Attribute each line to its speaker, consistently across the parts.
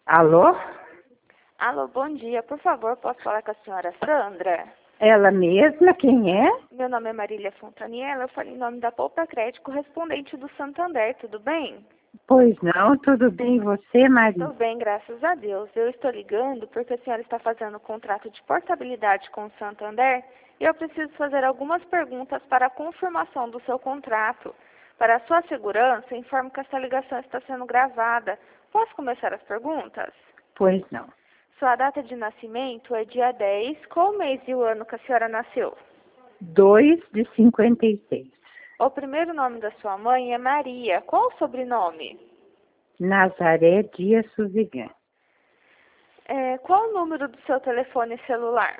Speaker 1: Alô?
Speaker 2: Alô, bom dia. Por favor, posso falar com a senhora Sandra?
Speaker 1: Ela mesma, quem é?
Speaker 2: Meu nome é Marília Fontaniela, eu falo em nome da Poupa Crédito, correspondente do Santander, tudo bem?
Speaker 1: Pois não, tudo bem, e você, Maria?
Speaker 2: Tudo bem, graças a Deus. Eu estou ligando porque a senhora está fazendo contrato de portabilidade com o Santander e eu preciso fazer algumas perguntas para a confirmação do seu contrato. Para a sua segurança, informo que essa ligação está sendo gravada. Posso começar as perguntas?
Speaker 1: Pois não.
Speaker 2: Sua data de nascimento é dia 10. Qual o mês e o ano que a senhora nasceu?
Speaker 1: 2 de 56.
Speaker 2: O primeiro nome da sua mãe é Maria. Qual o sobrenome?
Speaker 1: Nazaré Dias Suzigan.
Speaker 2: Qual o número do seu telefone celular?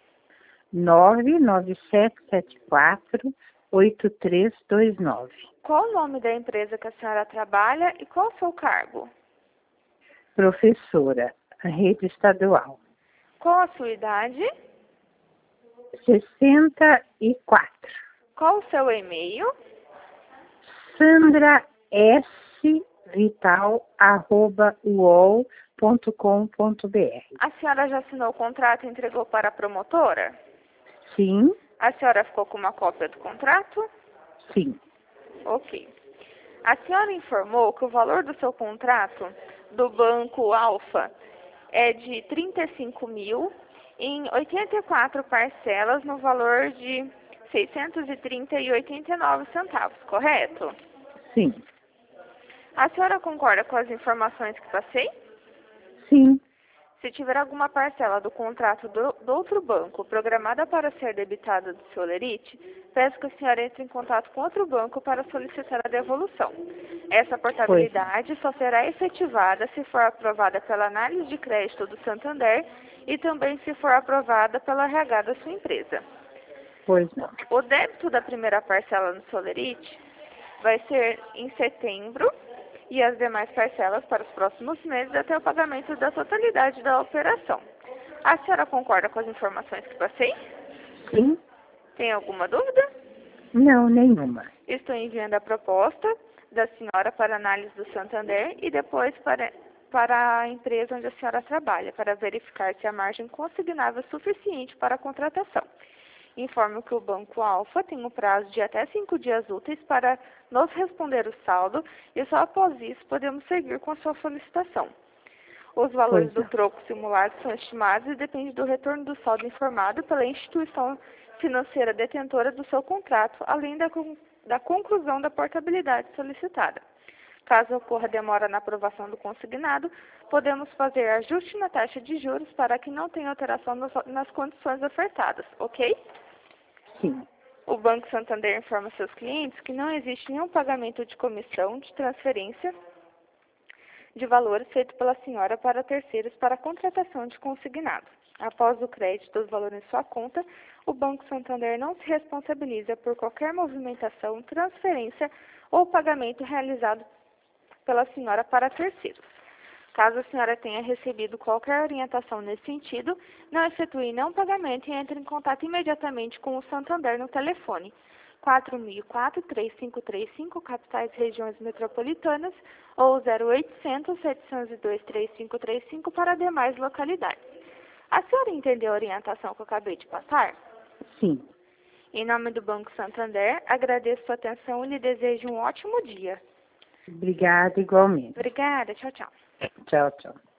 Speaker 1: 99774-8329.
Speaker 2: Qual o nome da empresa que a senhora trabalha e qual o seu cargo?
Speaker 1: Professora, rede estadual.
Speaker 2: Qual a sua idade?
Speaker 1: 64.
Speaker 2: Qual o seu e-mail?
Speaker 1: sandrasvital@uol.com.br.
Speaker 2: A senhora já assinou o contrato e entregou para a promotora?
Speaker 1: Sim,
Speaker 2: A senhora ficou com uma cópia do contrato?
Speaker 1: sim.
Speaker 2: Ok. A senhora informou que o valor do seu contrato do Banco Alfa é de 35 mil em 84 parcelas no valor de 630,89 centavos, correto?
Speaker 1: Sim,
Speaker 2: A senhora concorda com as informações que passei?
Speaker 1: sim.
Speaker 2: Se tiver alguma parcela do contrato do outro banco programada para ser debitada do seu lerite, peço que a senhora entre em contato com outro banco para solicitar a devolução. Essa portabilidade só será efetivada se for aprovada pela análise de crédito do Santander e também se for aprovada pela RH da sua empresa.
Speaker 1: Pois não.
Speaker 2: O débito da primeira parcela no seu lerite vai ser em setembro e as demais parcelas para os próximos meses até o pagamento da totalidade da operação. A senhora concorda com as informações que passei?
Speaker 1: Sim?
Speaker 2: Tem alguma dúvida?
Speaker 1: Não, nenhuma.
Speaker 2: Estou enviando a proposta da senhora para análise do Santander e depois para a empresa onde a senhora trabalha, para verificar se a margem consignável é suficiente para a contratação. Informo que o Banco Alfa tem um prazo de até 5 dias úteis para nos responder o saldo e só após isso podemos seguir com a sua solicitação. Os valores do troco simulado são estimados e dependem do retorno do saldo informado pela instituição financeira detentora do seu contrato, além da conclusão da portabilidade solicitada. Caso ocorra demora na aprovação do consignado, podemos fazer ajuste na taxa de juros para que não tenha alteração nas condições ofertadas, ok?
Speaker 1: Sim.
Speaker 2: O Banco Santander informa seus clientes que não existe nenhum pagamento de comissão de transferência de valores feito pela senhora para terceiros para a contratação de consignado. Após o crédito dos valores em sua conta, o Banco Santander não se responsabiliza por qualquer movimentação, transferência ou pagamento realizado pela senhora para terceiros. Caso a senhora tenha recebido qualquer orientação nesse sentido, não efetue nenhum pagamento e entre em contato imediatamente com o Santander no telefone 4004-3535, capitais regiões metropolitanas, ou 0800-702-3535 para demais localidades. A senhora entendeu a orientação que eu acabei de passar?
Speaker 1: Sim.
Speaker 2: Em nome do Banco Santander, agradeço sua atenção e lhe desejo um ótimo dia.
Speaker 1: Obrigada, igualmente.
Speaker 2: Obrigada, tchau, tchau.
Speaker 1: Tchau, tchau.